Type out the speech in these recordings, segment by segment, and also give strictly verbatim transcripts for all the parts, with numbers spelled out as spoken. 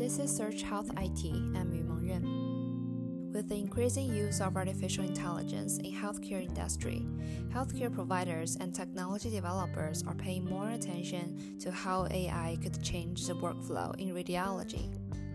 This is Search Health I T. I'm Yu Mengyuan. With the increasing use of artificial intelligence in healthcare industry, healthcare providers and technology developers are paying more attention to how A I could change the workflow in radiology.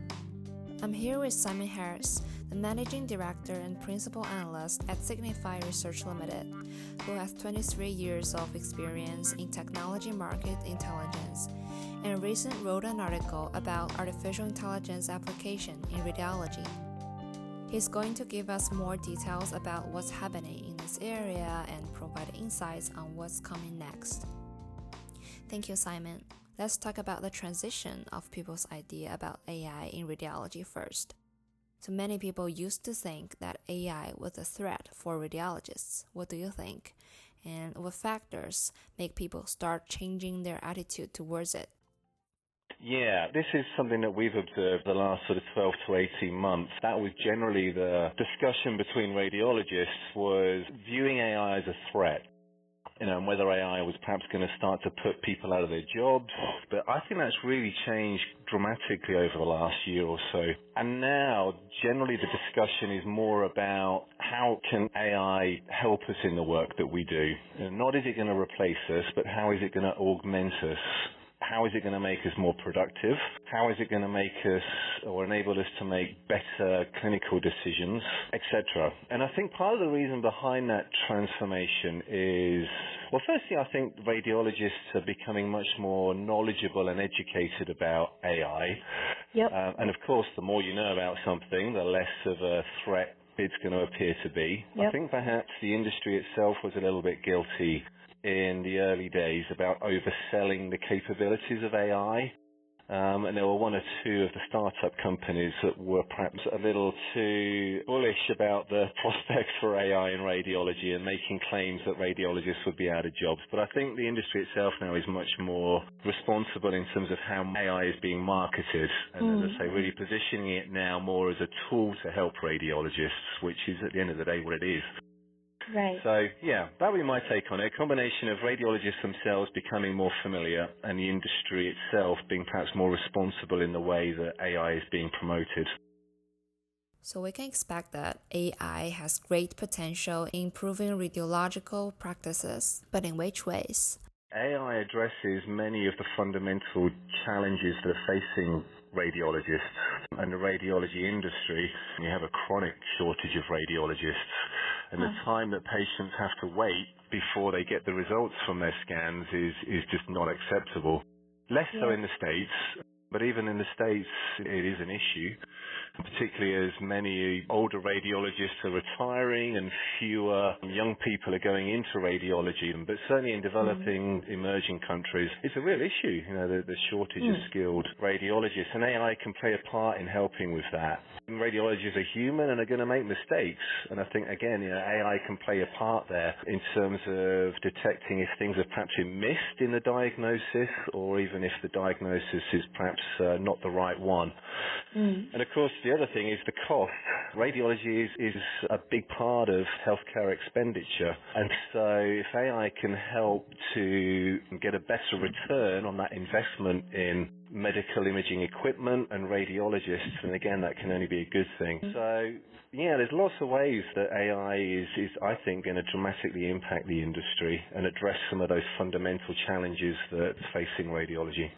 I'm here with Simon Harris, the Managing Director and Principal Analyst at Signify Research Limited, who has twenty-three years of experience in technology market intelligence, and recently wrote an article about artificial intelligence application in radiology. He's going to give us more details about what's happening in this area and provide insights on what's coming next. Thank you, Simon. Let's talk about the transition of people's idea about A I in radiology first. So many people used to think that A I was a threat for radiologists. What do you think? And what factors make people start changing their attitude towards it? Yeah, this is something that we've observed the last sort of twelve to eighteen months. That was generally the discussion between radiologists, was viewing A I as a threat. You know, and whether A I was perhaps going to start to put people out of their jobs. But I think that's really changed dramatically over the last year or so. And now, generally, the discussion is more about how can A I help us in the work that we do. And not is it going to replace us, but how is it going to augment us? How is it going to make us more productive? How is it going to make us or enable us to make better clinical decisions, et cetera? And I think part of the reason behind that transformation is, well, firstly, I think radiologists are becoming much more knowledgeable and educated about A I. Yep. Uh, and of course, the more you know about something, the less of a threat it's going to appear to be. Yep. I think perhaps the industry itself was a little bit guilty in the early days about overselling the capabilities of A I. Um, and there were one or two of the startup companies that were perhaps a little too bullish about the prospects for A I in radiology and making claims that radiologists would be out of jobs. But I think the industry itself now is much more responsible in terms of how A I is being marketed. And mm. as I say, really positioning it now more as a tool to help radiologists, which is at the end of the day what it is. Right. So, yeah, that would be my take on it. A combination of radiologists themselves becoming more familiar and the industry itself being perhaps more responsible in the way that A I is being promoted. So we can expect that A I has great potential in improving radiological practices, but in which ways? A I addresses many of the fundamental challenges that are facing radiologists and the radiology industry. You have a chronic shortage of radiologists, and the time that patients have to wait before they get the results from their scans is, is just not acceptable. Less so in the States, but even in the States it is an issue, particularly as many older radiologists are retiring and fewer young people are going into radiology. But certainly in developing mm. emerging countries, it's a real issue, you know, the, the shortage mm. of skilled radiologists. And A I can play a part in helping with that. And radiologists are human and are going to make mistakes. And I think, again, you know, A I can play a part there in terms of detecting if things have perhaps been missed in the diagnosis, or even if the diagnosis is perhaps uh, not the right one. Mm. And of course, the other thing is the cost. Radiology is, is a big part of healthcare expenditure. And so if A I can help to get a better return on that investment in medical imaging equipment and radiologists, and again, that can only be a good thing. So, yeah, there's lots of ways that A I is, is I think, going to dramatically impact the industry and address some of those fundamental challenges that's facing radiology.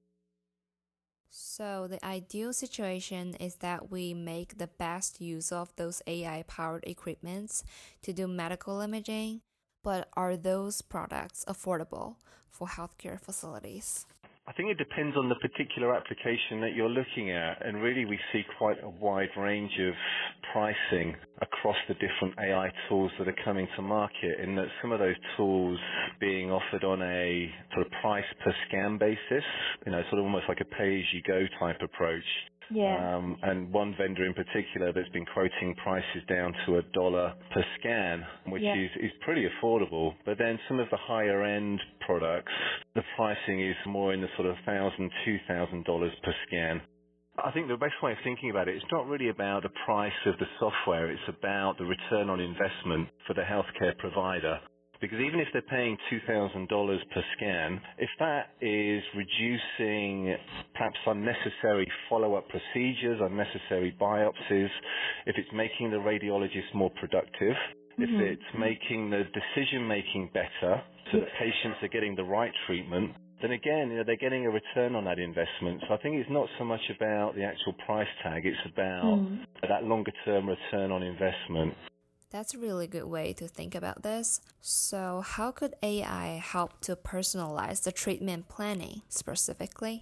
So the ideal situation is that we make the best use of those A I-powered equipments to do medical imaging, but are those products affordable for healthcare facilities? I think it depends on the particular application that you're looking at, and really we see quite a wide range of pricing across the different A I tools that are coming to market, in that some of those tools being offered on a sort of price per scan basis, you know, sort of almost like a pay-as-you-go type approach. Yeah. Um, and one vendor in particular that's been quoting prices down to a dollar per scan, which yeah. is, is pretty affordable. But then some of the higher end products, the pricing is more in the sort of one thousand dollars, two thousand dollars per scan. I think the best way of thinking about it, it's not really about the price of the software, it's about the return on investment for the healthcare provider. Because even if they're paying two thousand dollars per scan, if that is reducing perhaps unnecessary follow-up procedures, unnecessary biopsies, if it's making the radiologist more productive, mm-hmm. if it's making the decision-making better so that patients are getting the right treatment, then again, you know, they're getting a return on that investment. So I think it's not so much about the actual price tag, it's about mm. that longer-term return on investment. That's a really good way to think about this. So how could A I help to personalize the treatment planning specifically?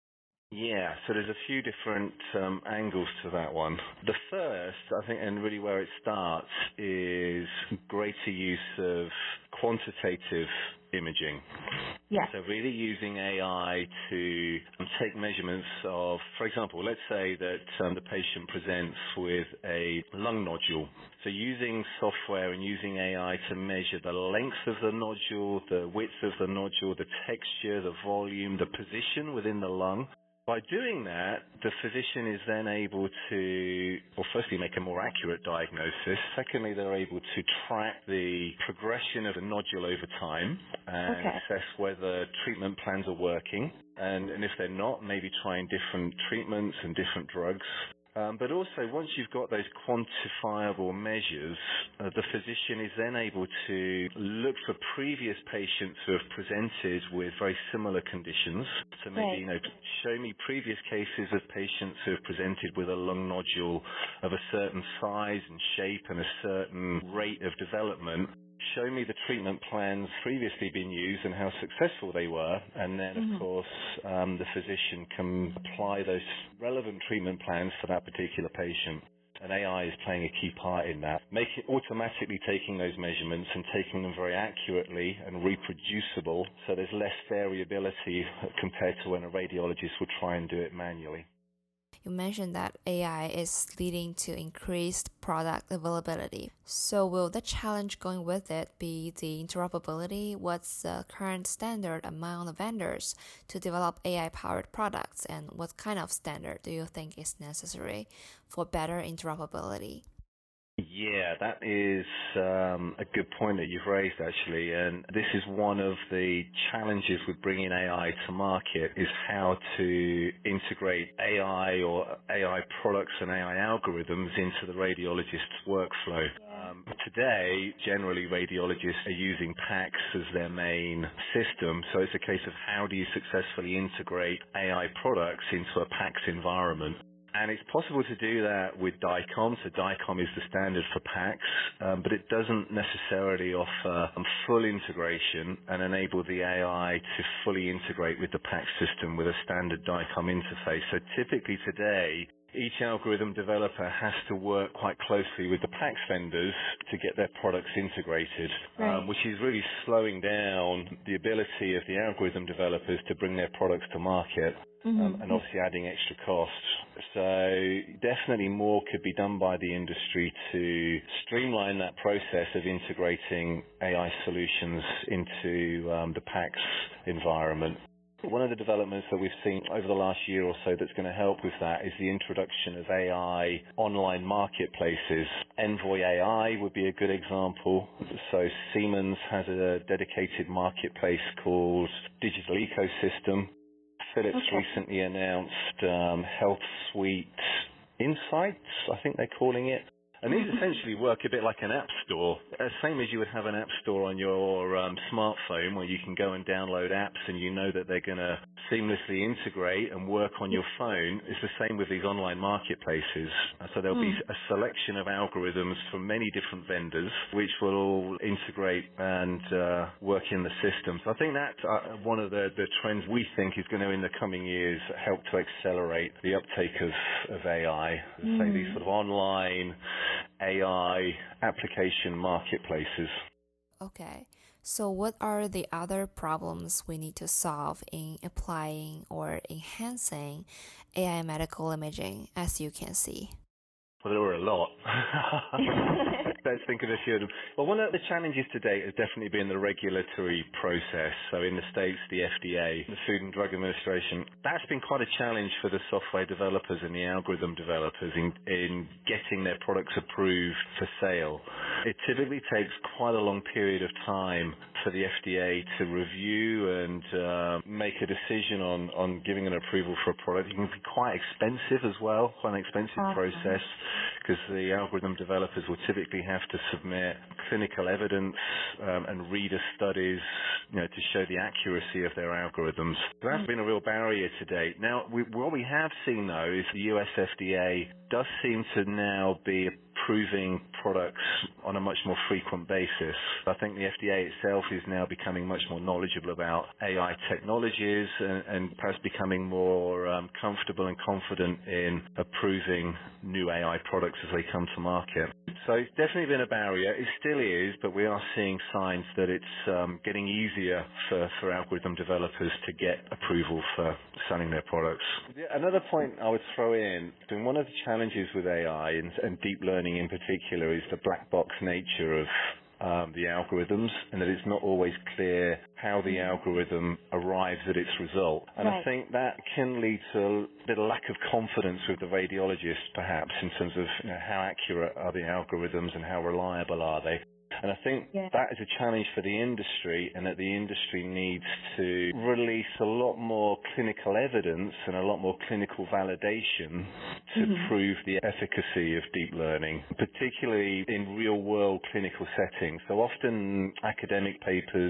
Yeah, so there's a few different um, angles to that one. The first, I think, and really where it starts, is greater use of quantitative imaging. Yeah. So really using A I to take measurements of, for example, let's say that um, the patient presents with a lung nodule. So using software and using A I to measure the length of the nodule, the width of the nodule, the texture, the volume, the position within the lung. By doing that, the physician is then able to, well, firstly, make a more accurate diagnosis. Secondly, they're able to track the progression of the nodule over time and okay. assess whether treatment plans are working. And, and if they're not, maybe trying different treatments and different drugs. Um, but also, once you've got those quantifiable measures, uh, the physician is then able to look for previous patients who have presented with very similar conditions. So maybe, right. you know, show me previous cases of patients who have presented with a lung nodule of a certain size and shape and a certain rate of development. Show me the treatment plans previously been used and how successful they were, and then, mm-hmm. of course, um, the physician can apply those relevant treatment plans for that particular patient. And A I is playing a key part in that, making automatically taking those measurements and taking them very accurately and reproducible, so there's less variability compared to when a radiologist would try and do it manually. You mentioned that A I is leading to increased product availability. So will the challenge going with it be the interoperability? What's the current standard among the vendors to develop A I-powered products, and what kind of standard do you think is necessary for better interoperability? Yeah, that is um, a good point that you've raised, actually, and this is one of the challenges with bringing A I to market, is how to integrate A I or A I products and A I algorithms into the radiologist's workflow. Yeah. Um, today, generally, radiologists are using PACS as their main system, so it's a case of how do you successfully integrate A I products into a PACS environment. And it's possible to do that with DICOM. So DICOM is the standard for PACS, um, but it doesn't necessarily offer um, full integration and enable the A I to fully integrate with the PACS system with a standard DICOM interface. So typically today, each algorithm developer has to work quite closely with the PACS vendors to get their products integrated, right. um, which is really slowing down the ability of the algorithm developers to bring their products to market. Mm-hmm. Um, and obviously adding extra costs. So definitely more could be done by the industry to streamline that process of integrating A I solutions into um, the PACS environment. One of the developments that we've seen over the last year or so that's going to help with that is the introduction of A I online marketplaces. Envoy A I would be a good example. So Siemens has a dedicated marketplace called Digital Ecosystem. Philips okay. recently announced um, Health Suite Insights, I think they're calling it. And these essentially work a bit like an app store, uh, same as you would have an app store on your um, smartphone where you can go and download apps and you know that they're going to seamlessly integrate and work on your phone. It's the same with these online marketplaces. Uh, so there'll mm. be a selection of algorithms from many different vendors which will all integrate and uh, work in the system. So I think that's uh, one of the, the trends we think is going to, in the coming years, help to accelerate the uptake of, of A I. Mm. Say these sort of online A I application marketplaces. Okay, so what are the other problems we need to solve in applying or enhancing A I medical imaging, as you can see? Well, there were a lot. Let's think of a few of them. Well, one of the challenges to date has definitely been the regulatory process. So in the States, the F D A, the Food and Drug Administration, that's been quite a challenge for the software developers and the algorithm developers in, in getting their products approved for sale. It typically takes quite a long period of time for the F D A to review and uh, make a decision on, on giving an approval for a product. It can be quite expensive as well, quite an expensive Awesome. process, because the algorithm developers will typically have to submit clinical evidence um, and reader studies, you know, to show the accuracy of their algorithms. So that's been a real barrier to date. Now, we, what we have seen, though, is the U S F D A does seem to now be approving products on a much more frequent basis. I think the F D A itself is now becoming much more knowledgeable about A I technologies and, and perhaps becoming more um, comfortable and confident in approving new A I products as they come to market. So it's definitely been a barrier. It still is, but we are seeing signs that it's um, getting easier for, for algorithm developers to get approval for selling their products. Another point I would throw in, and one of the challenges with A I and, and deep learning in particular is the black box nature of um, the algorithms, and that it's not always clear how the algorithm arrives at its result. And Right. I think that can lead to a bit of lack of confidence with the radiologist, perhaps, in terms of, you know, how accurate are the algorithms and how reliable are they. And I think Yeah. that is a challenge for the industry, and that the industry needs to release a lot more clinical evidence and a lot more clinical validation to Mhm. prove the efficacy of deep learning, particularly in real-world clinical settings. So often academic papers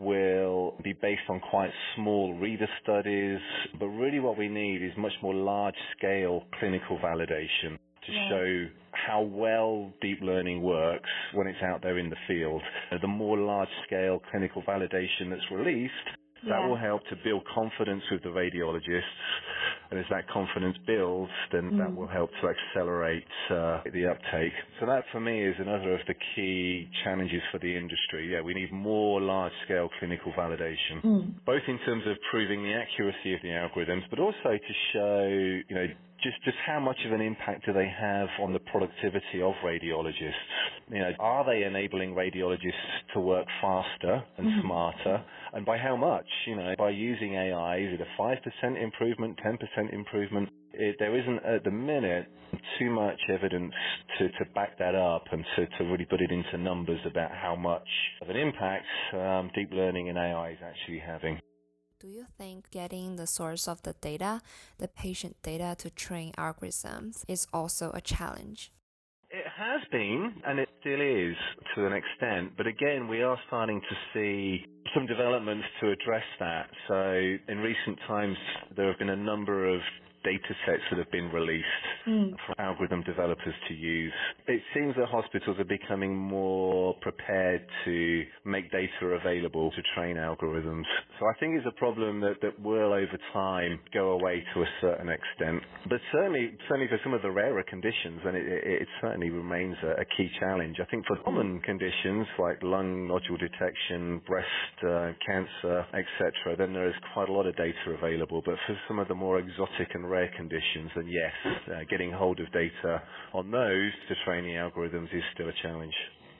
will be based on quite small reader studies, but really what we need is much more large-scale clinical validation to Right. show how well deep learning works when it's out there in the field. The more large-scale clinical validation that's released, that Yeah. will help to build confidence with the radiologists. And as that confidence builds, then that Mm. will help to accelerate uh, the uptake. So that, for me, is another of the key challenges for the industry. Yeah, we need more large-scale clinical validation, Mm. both in terms of proving the accuracy of the algorithms, but also to show, you know, just, just how much of an impact do they have on the productivity of radiologists? You know, are they enabling radiologists to work faster and Mhm. smarter? And by how much? You know, by using A I, is it a five percent improvement, ten percent improvement? It, there isn't at the minute too much evidence to, to back that up and to, to really put it into numbers about how much of an impact um, deep learning and A I is actually having. Do you think getting the source of the data, the patient data to train algorithms, is also a challenge? It has been, and it still is to an extent, but again, we are starting to see some developments to address that. So in recent times, there have been a number of data sets that have been released Mm. for algorithm developers to use. It seems that hospitals are becoming more prepared to make data available to train algorithms. So I think it's a problem that, that will over time go away to a certain extent. But certainly, certainly for some of the rarer conditions, then it, it, it certainly remains a, a key challenge. I think for common conditions like lung nodule detection, breast uh, cancer, et cetera, then there is quite a lot of data available. But for some of the more exotic and rare conditions, then yes, uh, getting hold of data on those to train the algorithms is still a challenge.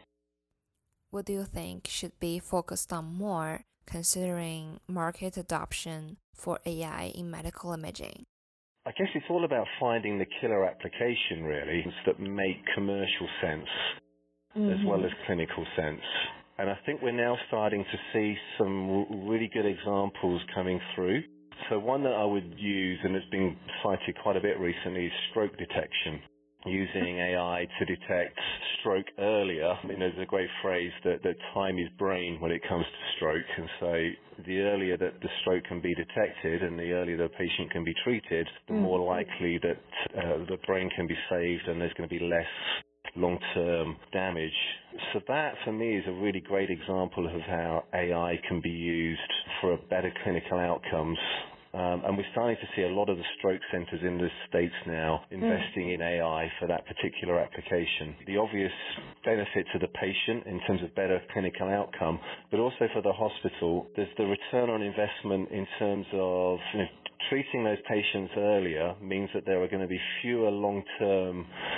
What do you think should be focused on more, considering market adoption for A I in medical imaging? I guess it's all about finding the killer application, really, that make commercial sense Mhm. as well as clinical sense. And I think we're now starting to see some r- really good examples coming through. So one that I would use, and it's been cited quite a bit recently, is stroke detection. Using A I to detect stroke earlier. I mean, there's a great phrase that, that time is brain when it comes to stroke. And so the earlier that the stroke can be detected and the earlier the patient can be treated, the Mm. more likely that uh, the brain can be saved and there's going to be less long-term damage. So that, for me, is a really great example of how A I can be used for better clinical outcomes. Um, and we're starting to see a lot of the stroke centers in the States now investing mm. in A I for that particular application. The obvious benefit to the patient in terms of better clinical outcome, but also for the hospital, there's the return on investment in terms of, you know, treating those patients earlier means that there are going to be fewer long-term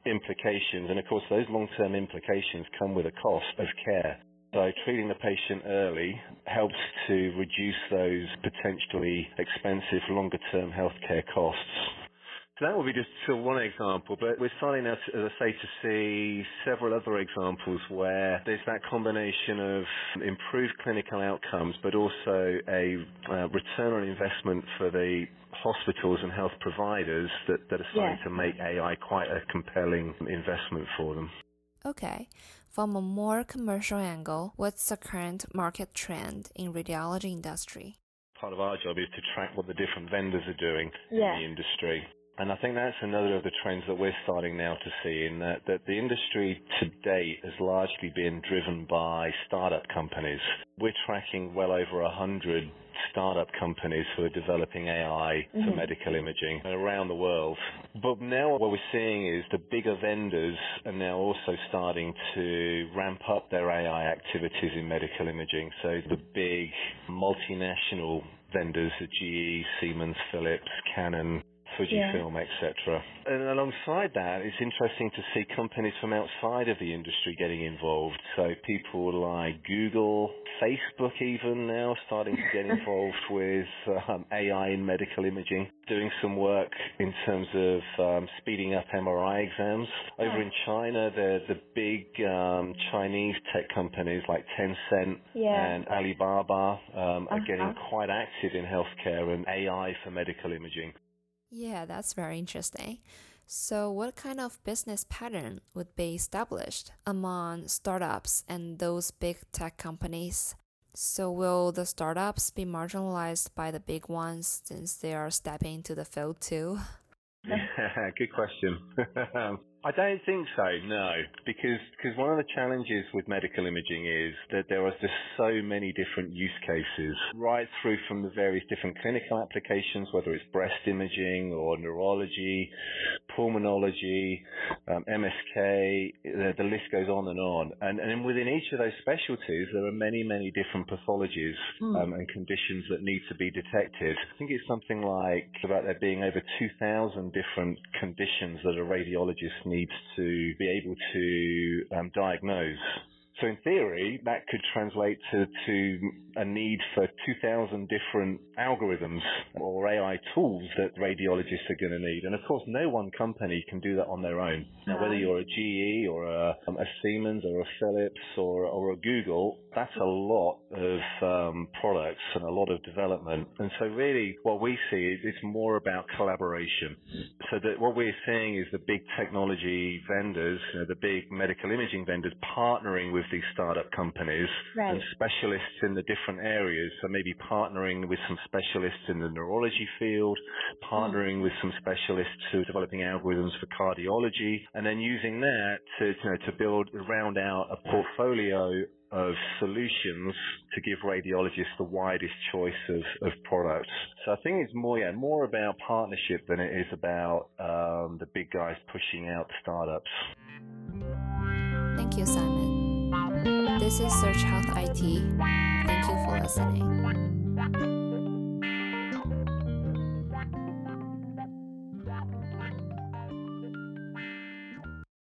implications, and of course those long-term implications come with a cost of care. So treating the patient early helps to reduce those potentially expensive longer-term healthcare costs. So that would be just sort of one example, but we're starting now, to, as I say, to see several other examples where there's that combination of improved clinical outcomes, but also a uh, return on investment for the hospitals and health providers that, that are starting yeah. to make A I quite a compelling investment for them. Okay. From a more commercial angle, what's the current market trend in radiology industry? Part of our job is to track what the different vendors are doing yeah. in the industry. And I think that's another of the trends that we're starting now to see, in that, that the industry to date has largely been driven by startup companies. We're tracking well over a hundred startup companies who are developing A I mm-hmm. for medical imaging around the world. But now what we're seeing is the bigger vendors are now also starting to ramp up their A I activities in medical imaging. So the big multinational vendors, the G E, Siemens, Philips, Canon, Fujifilm, yeah. et cetera. And alongside that, it's interesting to see companies from outside of the industry getting involved. So people like Google, Facebook even now starting to get involved with um, A I in medical imaging, doing some work in terms of um, speeding up M R I exams. Over in China, the, the big um, Chinese tech companies like Tencent yeah. and Alibaba um, are uh-huh. getting quite active in healthcare and A I for medical imaging. Yeah, that's very interesting. So what kind of business pattern would be established among startups and those big tech companies? So will the startups be marginalized by the big ones since they are stepping into the field too? Yeah, good question. I don't think so, no, because because one of the challenges with medical imaging is that there are just so many different use cases, right through from the various different clinical applications, whether it's breast imaging or neurology, pulmonology, um, M S K, the, the list goes on and on. And, and within each of those specialties, there are many, many different pathologies mm. um, and conditions that need to be detected. I think it's something like about there being over two thousand different conditions that a radiologist needs to be able to um, diagnose. So in theory, that could translate to, to a need for two thousand different algorithms or A I tools that radiologists are going to need. And of course, no one company can do that on their own. Now, whether you're a G E or a, um, a Siemens or a Philips or, or a Google, that's a lot of um, products and a lot of development. And so really what we see is it's more about collaboration. So that what we're seeing is the big technology vendors, you know, the big medical imaging vendors partnering with these startup companies right. and specialists in the different areas. So maybe partnering with some specialists in the neurology field, partnering mm. with some specialists who are developing algorithms for cardiology, and then using that to, you know, to build, round out a portfolio of solutions to give radiologists the widest choice of, of products. So I think it's more, yeah, more about partnership than it is about um, the big guys pushing out startups. Thank you, Simon. This is Search Health I T. Thank you for listening.